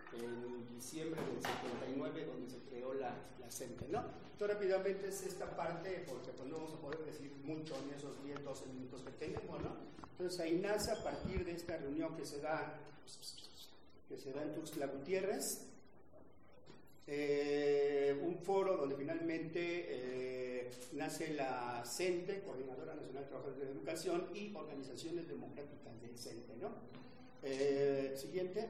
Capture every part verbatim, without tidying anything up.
en diciembre del setenta y nueve, donde se creó la, la CENTE, ¿no? Entonces, rápidamente es esta parte, porque pues no vamos a poder decir mucho en esos diez, doce minutos que tenemos, ¿no? Entonces, ahí nace a partir de esta reunión que se da, que se da en Tuxtla Gutiérrez, eh, un foro donde finalmente eh, nace la CENTE, Coordinadora Nacional de Trabajadores de la Educación, y organizaciones democráticas del CENTE, ¿no? Eh, siguiente.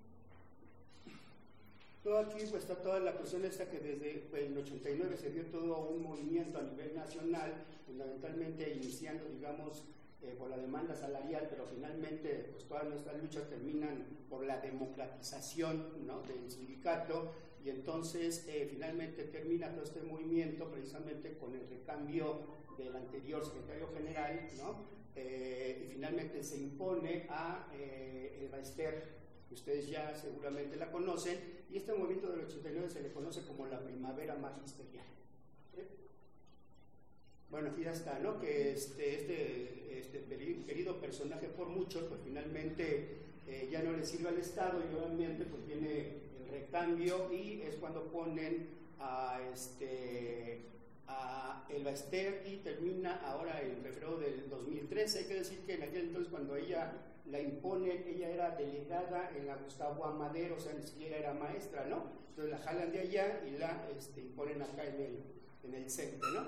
Todo aquí pues está toda la cuestión esta que desde pues, el ochenta y nueve se dio todo un movimiento a nivel nacional, fundamentalmente iniciando, digamos, eh, por la demanda salarial, pero finalmente pues todas nuestras luchas terminan por la democratización, ¿no?, del sindicato, y entonces eh, finalmente termina todo este movimiento precisamente con el recambio del anterior secretario general, ¿no? Eh, y finalmente se impone a eh, Elba Ester. Ustedes ya seguramente la conocen, y este movimiento del ochenta y nueve se le conoce como la primavera magisterial. ¿Sí? Bueno, aquí ya está, ¿no? Que este, este, este querido personaje por muchos, pues finalmente eh, ya no le sirve al Estado, y obviamente pues viene el recambio, y es cuando ponen a este a Elba Ester, y termina ahora en febrero del dos mil trece. Hay que decir que en aquel entonces, cuando ella la impone, ella era delegada en la Gustavo Amadero, o sea, ni siquiera era maestra, ¿no? Entonces la jalan de allá y la este, imponen acá en el, en el CENTE, ¿no?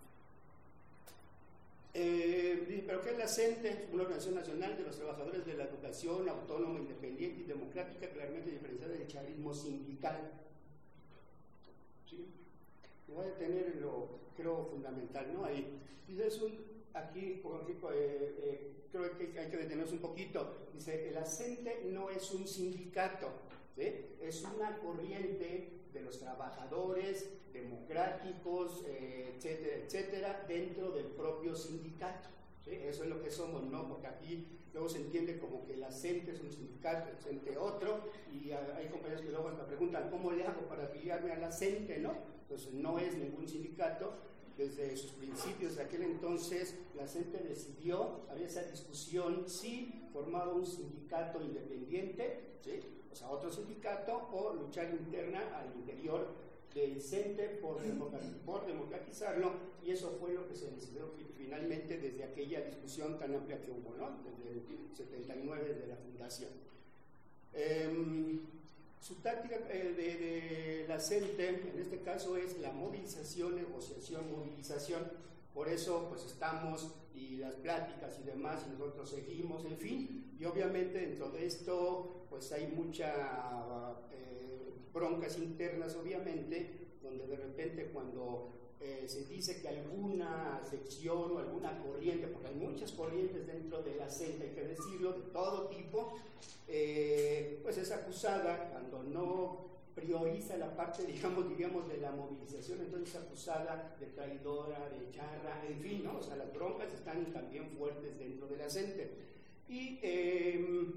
Eh, ¿Pero qué es la CENTE? Una organización nacional de los trabajadores de la educación, autónoma, independiente y democrática, claramente diferenciada del chavismo sindical. ¿Sí? Me voy a detener en lo, creo, fundamental, ¿no? Ahí. Dice, es un, aquí, por ejemplo, eh, eh, creo que hay que detenerse un poquito. Dice, el CENTE no es un sindicato, ¿sí? Es una corriente de los trabajadores democráticos, eh, etcétera, etcétera, dentro del propio sindicato. ¿Sí? Eso es lo que somos, ¿no? Porque aquí luego se entiende como que la CENTE es un sindicato, el CENTE otro, y hay compañeros que luego me preguntan, ¿cómo le hago para afiliarme a la CENTE, no? Entonces no es ningún sindicato. Desde sus principios de aquel entonces, la CENTE decidió, había esa discusión, si formaba un sindicato independiente, ¿sí?, o sea, otro sindicato, o luchar interna al interior del CENTE por, por democratizarlo, y eso fue lo que se decidió finalmente desde aquella discusión tan amplia que hubo, ¿no?, desde el setenta y nueve, desde la fundación. Eh, Su táctica eh, de, de la CENTE, en este caso, es la movilización, negociación, movilización. Por eso, pues estamos, y las pláticas y demás, y nosotros seguimos, en fin. Y obviamente dentro de esto, pues hay muchas eh, broncas internas, obviamente, donde de repente cuando eh, se dice que alguna sección o alguna corriente, porque hay muchas corrientes dentro de la CENTE, hay que decirlo, de todo tipo, eh, pues es acusada cuando no prioriza la parte, digamos, digamos, de la movilización, entonces es acusada de traidora, de charra, en fin, ¿no? O sea, las broncas están también fuertes dentro de la CENTE. Y, eh,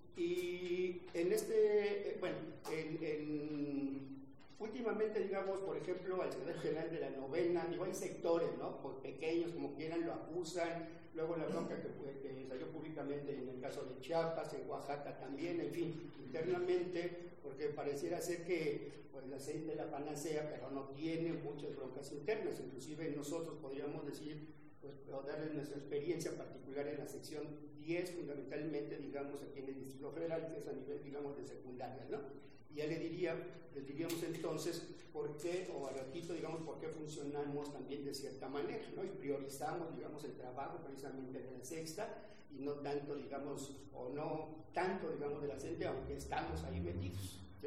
y en este, eh, bueno, en, en últimamente, digamos, por ejemplo, al secretario general de la novena, digo, hay sectores, ¿no?, por pequeños, como quieran, lo acusan. Luego la bronca que, que salió públicamente en el caso de Chiapas, en Oaxaca también, en fin, internamente, porque pareciera ser que pues, la CENTE es la panacea, pero no tiene muchas broncas internas. Inclusive nosotros podríamos decir, pues, o darles nuestra experiencia particular en la sección diez, fundamentalmente, digamos, aquí en el Distrito Federal, que es a nivel, digamos, de secundaria, ¿no? Y ya le diría, les diríamos entonces por qué, o al ratito, digamos, por qué funcionamos también de cierta manera, ¿no? Y priorizamos, digamos, el trabajo precisamente de la sexta, y no tanto, digamos, o no tanto, digamos, de la CENTE, aunque estamos ahí metidos, ¿sí?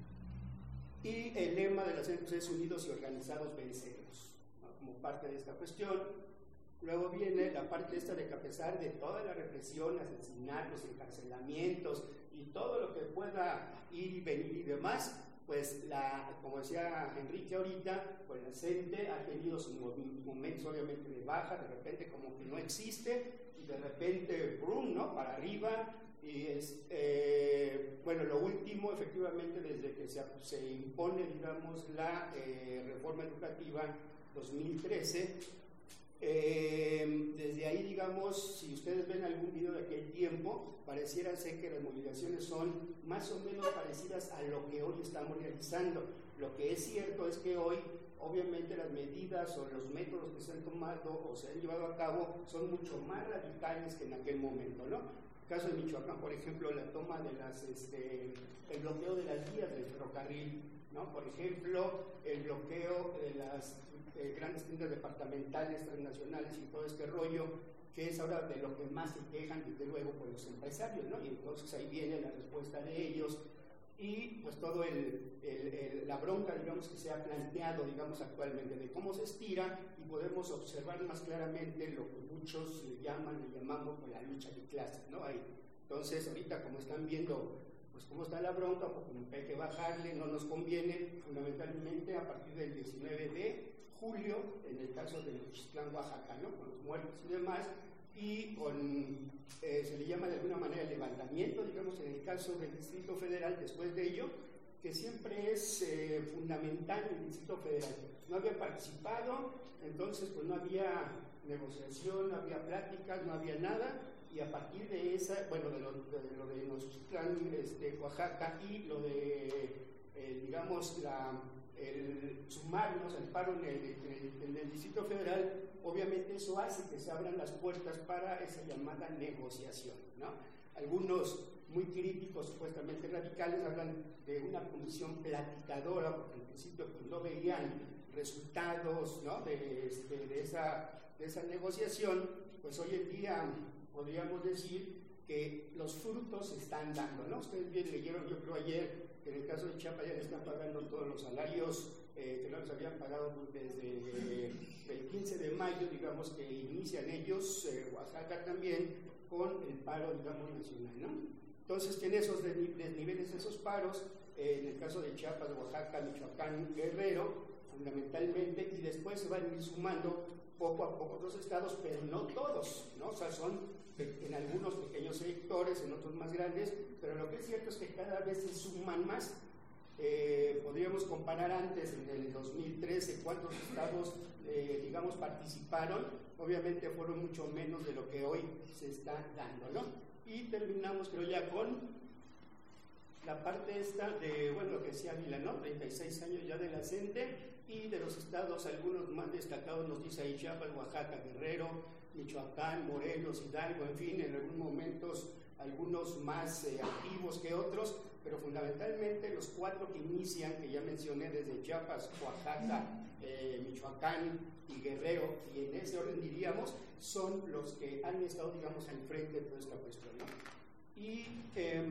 Y el lema de la CENTE es unidos y organizados venceremos, ¿no?, como parte de esta cuestión. Luego viene la parte esta de que, a pesar de toda la represión, asesinatos, encarcelamientos y todo lo que pueda ir y venir y demás, pues, la, como decía Enrique ahorita, pues la CENTE ha tenido sus momentos obviamente de baja, de repente como que no existe, y de repente, brum, ¿no?, para arriba. Y es, eh, bueno, lo último, efectivamente, desde que se, se impone, digamos, la eh, reforma educativa dos mil trece, Eh, desde ahí, digamos, si ustedes ven algún video de aquel tiempo, pareciera ser que las movilizaciones son más o menos parecidas a lo que hoy estamos realizando. Lo que es cierto es que hoy, obviamente, las medidas o los métodos que se han tomado o se han llevado a cabo son mucho más radicales que en aquel momento, ¿no? En el caso de Michoacán, por ejemplo, la toma de las, este, el bloqueo de las vías del ferrocarril, ¿no? Por ejemplo, el bloqueo de las eh, grandes tiendas departamentales, transnacionales y todo este rollo, que es ahora de lo que más se quejan, desde luego, por los empresarios, ¿no? Y entonces ahí viene la respuesta de ellos y pues todo el, el, el, la bronca, digamos, que se ha planteado, digamos, actualmente, de cómo se estira, y podemos observar más claramente lo que muchos le llaman, le llamamos pues, la lucha de clases, ¿no? Ahí. Entonces, ahorita como están viendo pues cómo está la bronca, pues como hay que bajarle, no nos conviene, fundamentalmente a partir del diecinueve de julio, en el caso de Nochistlán, Oaxaca, ¿no? Con los muertos y demás, y con, eh, se le llama de alguna manera el levantamiento, digamos, en el caso del Distrito Federal, después de ello, que siempre es eh, fundamental el Distrito Federal. No había participado, entonces pues no había negociación, no había pláticas, no había nada, y a partir de esa, bueno, de lo de, lo de Nochistlán, este, Oaxaca, y lo de, eh, digamos, la, el sumarnos al paro en el, en, el, en el Distrito Federal, obviamente eso hace que se abran las puertas para esa llamada negociación, ¿no? Algunos muy críticos, supuestamente radicales, hablan de una comisión platicadora, porque en principio pues, no veían resultados, ¿no? de, de, de, esa, de esa negociación. Pues hoy en día podríamos decir que los frutos se están dando, ¿no? Ustedes bien leyeron, yo creo ayer, que en el caso de Chiapas ya le están pagando todos los salarios eh, que no les habían pagado desde eh, el quince de mayo, digamos, que inician ellos, eh, Oaxaca también, con el paro, digamos, nacional, ¿no? Entonces tiene esos desniveles, esos paros, eh, en el caso de Chiapas, Oaxaca, Michoacán, Guerrero, fundamentalmente, y después se van a ir sumando poco a poco otros estados, pero no todos, ¿no? O sea, son en algunos pequeños sectores, en otros más grandes, pero lo que es cierto es que cada vez se suman más. Eh, podríamos comparar antes, en el dos mil trece, cuántos estados, eh, digamos, participaron, obviamente fueron mucho menos de lo que hoy se está dando, ¿no? Y terminamos, creo, ya con la parte esta de, bueno, lo que decía Ávila, ¿no? treinta y seis años ya de la CENTE, y de los estados, algunos más destacados, nos dice ahí Chiapas, Oaxaca, Guerrero, Michoacán, Morelos, Hidalgo, en fin, en algunos momentos algunos más eh, activos que otros, pero fundamentalmente los cuatro que inician, que ya mencioné, desde Chiapas, Oaxaca, eh, Michoacán y Guerrero, y en ese orden diríamos, son los que han estado, digamos, al frente de toda esta cuestión, ¿no? Y eh,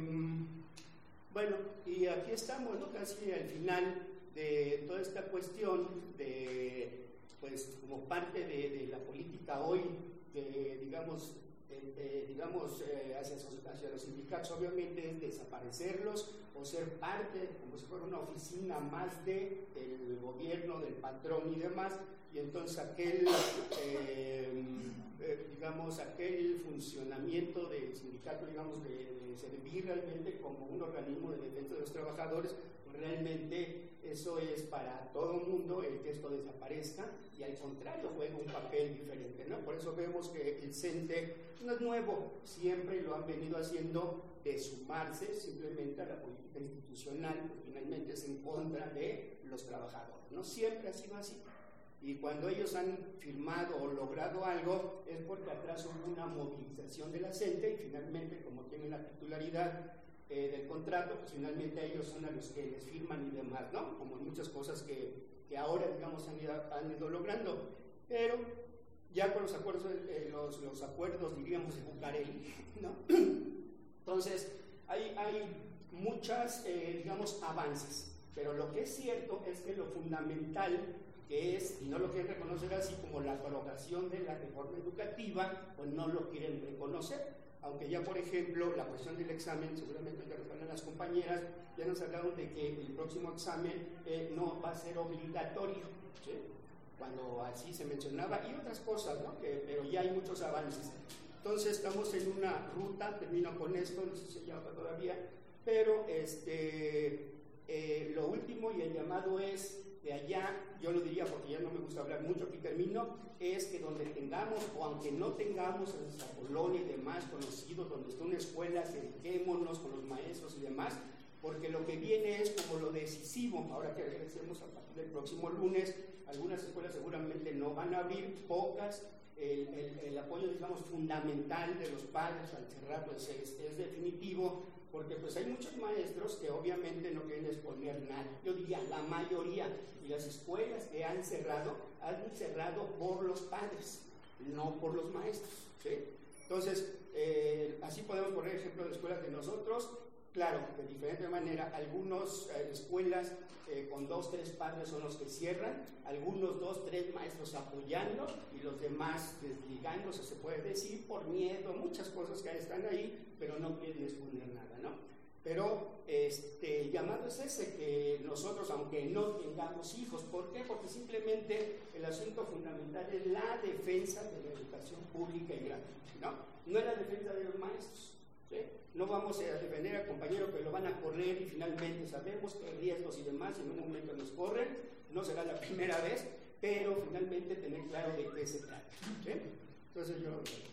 bueno, y aquí estamos, ¿no? Casi al final de toda esta cuestión de, pues, como parte de, de la política hoy, de, digamos, de, de, digamos eh, hacia, hacia los sindicatos, obviamente es desaparecerlos o ser parte, como si fuera una oficina más de, del gobierno, del patrón y demás, y entonces aquel, eh, eh, digamos, aquel funcionamiento del sindicato, digamos, de, de servir realmente como un organismo de defensa de los trabajadores, pues realmente eso es para todo el mundo el que esto desaparezca, y al contrario juega un papel diferente, ¿no? Por eso vemos que el CENTE no es nuevo, siempre lo han venido haciendo de sumarse simplemente a la política institucional, que finalmente es en contra de los trabajadores, ¿no? Siempre ha sido así. Y cuando ellos han firmado o logrado algo, es porque atrás hubo una movilización de la CENTE, y finalmente, como tienen la titularidad eh, del contrato, pues finalmente ellos son a los que les firman y demás, ¿no? Como muchas cosas que, que ahora, digamos, han ido, han ido logrando. Pero ya con los acuerdos, eh, los, los acuerdos, diríamos, de Bucareli, ¿no? Entonces, hay, hay muchas, eh, digamos, avances. Pero lo que es cierto es que lo fundamental que es, y no lo quieren reconocer así como la colocación de la reforma educativa, pues no lo quieren reconocer, aunque ya, por ejemplo, la cuestión del examen, seguramente que recuerdan las compañeras, ya nos hablaron de que el próximo examen eh, no va a ser obligatorio, ¿sí? Cuando así se mencionaba, y otras cosas, ¿no? Que, pero ya hay muchos avances. Entonces estamos en una ruta, termino con esto, no sé si se llama todavía, pero este, eh, lo último y el llamado es de ayer. allá, yo lo diría porque ya no me gusta hablar mucho, aquí termino, es que donde tengamos, o aunque no tengamos en nuestra colonia y demás conocidos, donde está una escuela, dediquémonos con los maestros y demás, porque lo que viene es como lo decisivo. Ahora que regresemos a partir del próximo lunes, algunas escuelas seguramente no van a abrir, pocas. El, el, el apoyo, digamos, fundamental de los padres al cerrar pues es, es definitivo, porque pues hay muchos maestros que obviamente no quieren exponer nada. Yo diría la mayoría, y las escuelas que han cerrado, han cerrado por los padres, no por los maestros, ¿sí? Entonces, eh, así podemos poner ejemplo de escuelas de nosotros. Claro, de diferente manera, algunas eh, escuelas eh, con dos, tres padres son los que cierran, algunos dos, tres maestros apoyando y los demás desligándose, se puede decir, por miedo, muchas cosas que están ahí, pero no quieren exponer nada, ¿no? Pero este, el llamado es ese, que nosotros, aunque no tengamos hijos, ¿por qué? Porque simplemente el asunto fundamental es la defensa de la educación pública y gratuita, ¿no? No es la defensa de los maestros, ¿sí? No vamos a defender al compañero que lo van a correr y finalmente sabemos que hay riesgos y demás, en un momento nos corren, no será la primera vez, pero finalmente tener claro de qué se trata, ¿sí? Entonces yo...